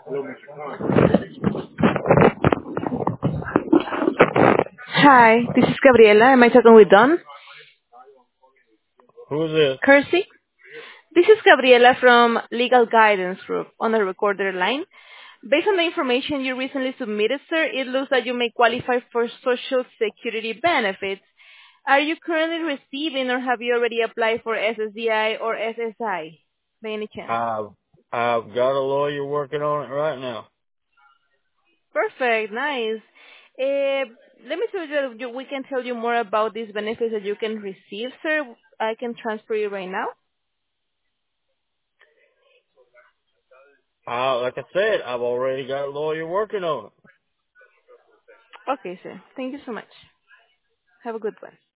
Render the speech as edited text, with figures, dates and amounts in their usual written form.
Hi, this is Gabriela. Am I talking with Don Who is this? Kersey? This is Gabriela from Legal Guidance Group on the recorder line. Based on the information you recently submitted, sir, it looks like you may qualify for Social Security benefits. Are you currently receiving or have you already applied for SSDI or SSI by any chance? I've I've got a lawyer working on it right now. Perfect, nice. Uh, Let me tell we can tell you more about these benefits that you can receive, sir. I can transfer you right now. Like I said, I've already got a lawyer working on it. Okay, sir. Thank you so much. Have a good one.